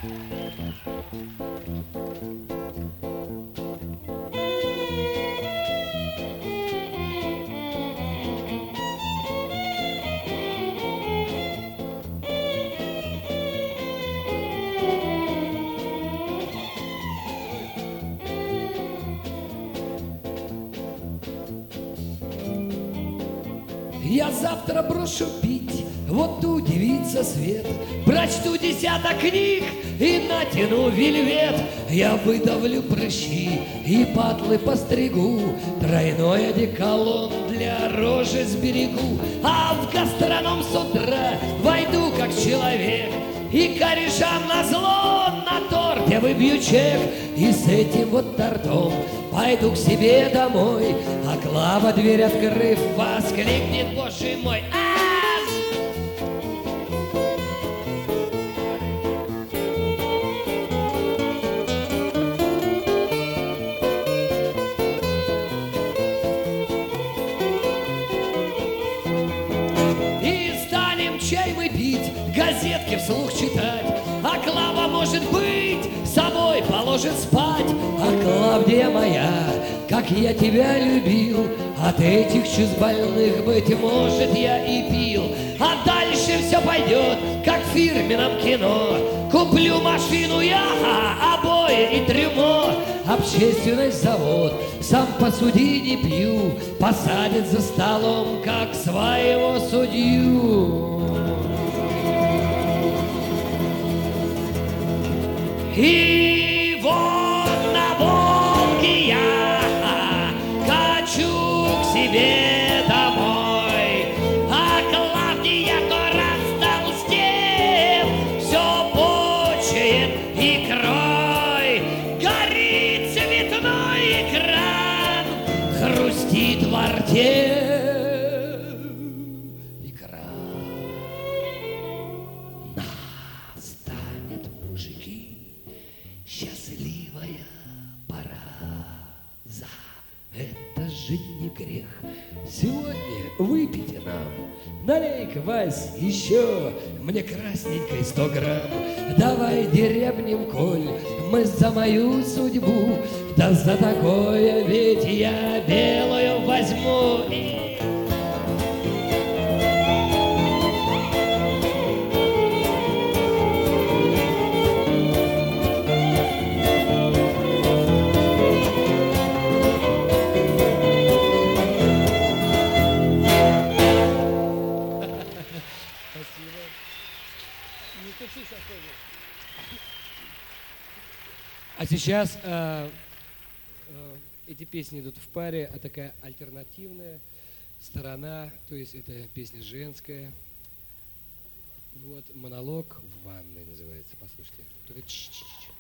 Я завтра брошу пить, вот ту девица свет, прочту десяток книг и натяну вельвет. Я выдавлю прыщи и патлы постригу, тройной одеколон для рожи сберегу. А в гастроном с утра войду как человек, и корешам назло на торте выбью чек. И с этим вот тортом пойду к себе домой, а Клава, дверь открыв, воскликнет: Боже мой! И станем чай мы пить, газетки вслух читать, а Клава, может быть, собой положит спать. А Клавдия моя, как я тебя любил, от этих чувств больных, быть может, я и пил. А дальше все пойдет, как в фирменном кино. Куплю машину я, обои и трюмо. Общественность завод, сам посуди, не пью, посадят за столом, как своего судью. И вот на Волге я качу к себе домой, а Клавдия, то растолстев, все почует икрой. Горит цветной экран, хрустит во рте икра. Настанет, мужики, счастливая пора. За это же не грех сегодня выпейте нам. Налей-ка, Вась, еще мне красненькой 100 грамм. Давай дерябнем, коль мы за мою судьбу, да за такое ведь я белую возьму. А сейчас эти песни идут в паре, а такая альтернативная сторона, то есть это песня женская. Вот, монолог в ванной называется, послушайте. Только